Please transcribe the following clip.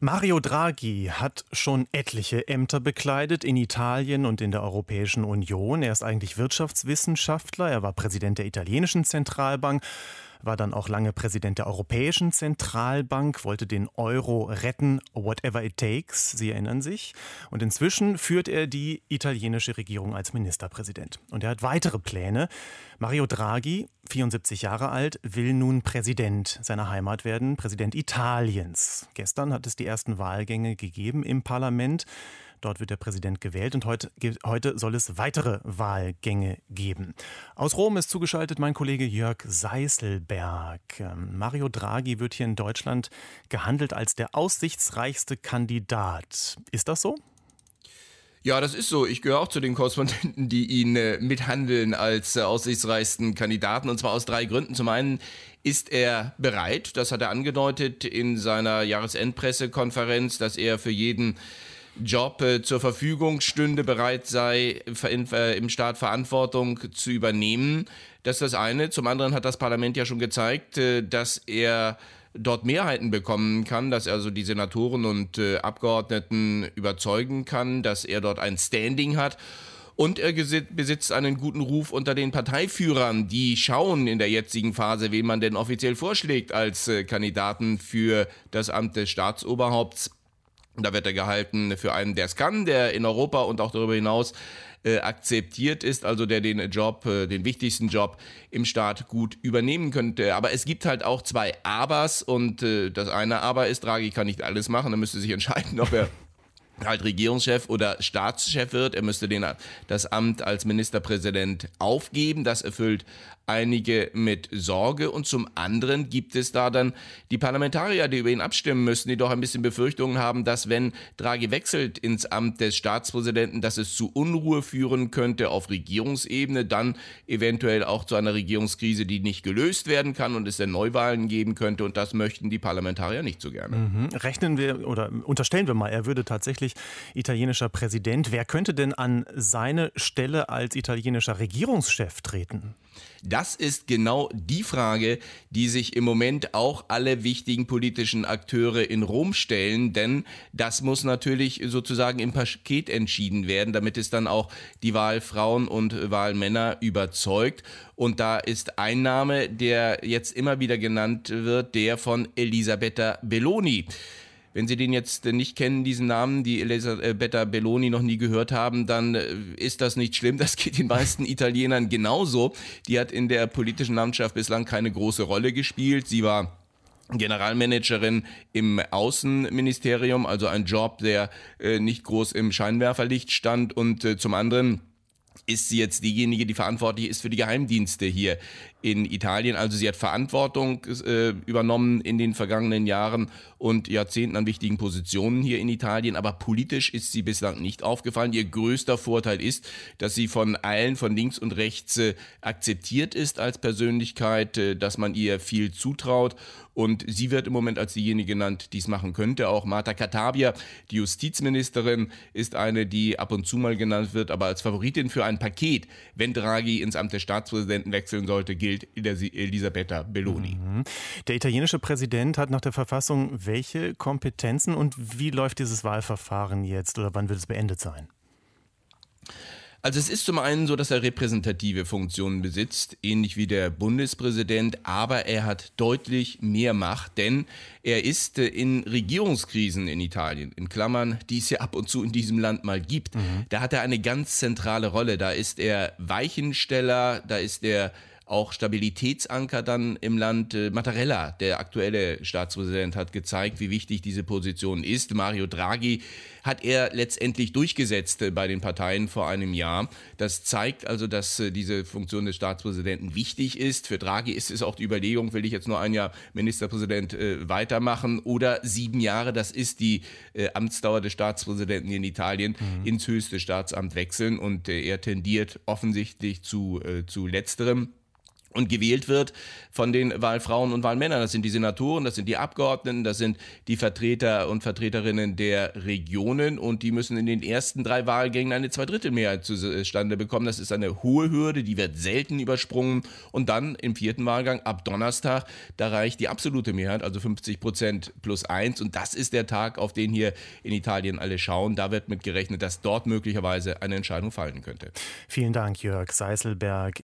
Mario Draghi hat schon etliche Ämter bekleidet in Italien und in der Europäischen Union. Er ist eigentlich Wirtschaftswissenschaftler. Er war Präsident der italienischen Zentralbank, war dann auch lange Präsident der Europäischen Zentralbank, wollte den Euro retten, whatever it takes. Sie erinnern sich. Und inzwischen führt er die italienische Regierung als Ministerpräsident. Und er hat weitere Pläne. Mario Draghi, 74 Jahre alt, will nun Präsident seiner Heimat werden, Präsident Italiens. Gestern hat es die ersten Wahlgänge gegeben im Parlament. Dort wird der Präsident gewählt und heute soll es weitere Wahlgänge geben. Aus Rom ist zugeschaltet mein Kollege Jörg Seiselberg. Mario Draghi wird hier in Deutschland gehandelt als der aussichtsreichste Kandidat. Ist das so? Ja, das ist so. Ich gehöre auch zu den Korrespondenten, die ihn mithandeln als aussichtsreichsten Kandidaten. Und zwar aus 3 Gründen. Zum einen ist er bereit, das hat er angedeutet in seiner Jahresendpressekonferenz, dass er für jeden Job zur Verfügung stünde, bereit sei, im Staat Verantwortung zu übernehmen. Das ist das eine. Zum anderen hat das Parlament ja schon gezeigt, dass er dort Mehrheiten bekommen kann, dass er also die Senatoren und Abgeordneten überzeugen kann, dass er dort ein Standing hat. Und er besitzt einen guten Ruf unter den Parteiführern, die schauen in der jetzigen Phase, wen man denn offiziell vorschlägt als Kandidaten für das Amt des Staatsoberhaupts. Da wird er gehalten für einen, der es kann, der in Europa und auch darüber hinaus akzeptiert ist, also der den wichtigsten Job im Staat gut übernehmen könnte. Aber es gibt halt auch 2 Abers und das eine Aber ist, Draghi kann nicht alles machen, er müsste sich entscheiden, ob er halt Regierungschef oder Staatschef wird. Er müsste das Amt als Ministerpräsident aufgeben. Das erfüllt einige mit Sorge. Und zum anderen gibt es da dann die Parlamentarier, die über ihn abstimmen müssen, die doch ein bisschen Befürchtungen haben, dass wenn Draghi wechselt ins Amt des Staatspräsidenten, dass es zu Unruhe führen könnte auf Regierungsebene, dann eventuell auch zu einer Regierungskrise, die nicht gelöst werden kann und es dann Neuwahlen geben könnte. Und das möchten die Parlamentarier nicht so gerne. Rechnen wir oder unterstellen wir mal, er würde tatsächlich italienischer Präsident. Wer könnte denn an seine Stelle als italienischer Regierungschef treten? Das ist genau die Frage, die sich im Moment auch alle wichtigen politischen Akteure in Rom stellen, denn das muss natürlich sozusagen im Paket entschieden werden, damit es dann auch die Wahlfrauen und Wahlmänner überzeugt. Und da ist ein Name, der jetzt immer wieder genannt wird, der von Elisabetta Belloni. Wenn Sie den jetzt nicht kennen, diesen Namen, die Elisabetta Belloni noch nie gehört haben, dann ist das nicht schlimm. Das geht den meisten Italienern genauso. Die hat in der politischen Landschaft bislang keine große Rolle gespielt. Sie war Generalmanagerin im Außenministerium, also ein Job, der nicht groß im Scheinwerferlicht stand. Und zum anderen ist sie jetzt diejenige, die verantwortlich ist für die Geheimdienste hier in Italien. Also sie hat Verantwortung übernommen in den vergangenen Jahren und Jahrzehnten an wichtigen Positionen hier in Italien. Aber politisch ist sie bislang nicht aufgefallen. Ihr größter Vorteil ist, dass sie von allen, von links und rechts, akzeptiert ist als Persönlichkeit, dass man ihr viel zutraut. Und sie wird im Moment als diejenige genannt, die es machen könnte. Auch Marta Cartabia, die Justizministerin, ist eine, die ab und zu mal genannt wird. Aber als Favoritin für ein Paket, wenn Draghi ins Amt des Staatspräsidenten wechseln sollte, gilt Elisabetta Belloni. Der italienische Präsident hat nach der Verfassung welche Kompetenzen und wie läuft dieses Wahlverfahren jetzt oder wann wird es beendet sein? Also es ist zum einen so, dass er repräsentative Funktionen besitzt, ähnlich wie der Bundespräsident, aber er hat deutlich mehr Macht, denn er ist in Regierungskrisen in Italien, in Klammern, die es ja ab und zu in diesem Land mal gibt, da hat er eine ganz zentrale Rolle. Da ist er Weichensteller, da ist er auch Stabilitätsanker dann im Land. Mattarella, der aktuelle Staatspräsident, hat gezeigt, wie wichtig diese Position ist. Mario Draghi hat er letztendlich durchgesetzt bei den Parteien vor einem Jahr. Das zeigt also, dass diese Funktion des Staatspräsidenten wichtig ist. Für Draghi ist es auch die Überlegung, will ich jetzt nur ein Jahr Ministerpräsident weitermachen oder 7 Jahre, das ist die Amtsdauer des Staatspräsidenten in Italien, ins höchste Staatsamt wechseln und er tendiert offensichtlich zu letzterem. und gewählt wird von den Wahlfrauen und Wahlmännern. Das sind die Senatoren, das sind die Abgeordneten, das sind die Vertreter und Vertreterinnen der Regionen und die müssen in den ersten 3 Wahlgängen eine Zweidrittelmehrheit zustande bekommen. Das ist eine hohe Hürde, die wird selten übersprungen und dann im 4. Wahlgang ab Donnerstag, da reicht die absolute Mehrheit, also 50% plus 1 und das ist der Tag, auf den hier in Italien alle schauen. Da wird mit gerechnet, dass dort möglicherweise eine Entscheidung fallen könnte. Vielen Dank, Jörg Seiselberg.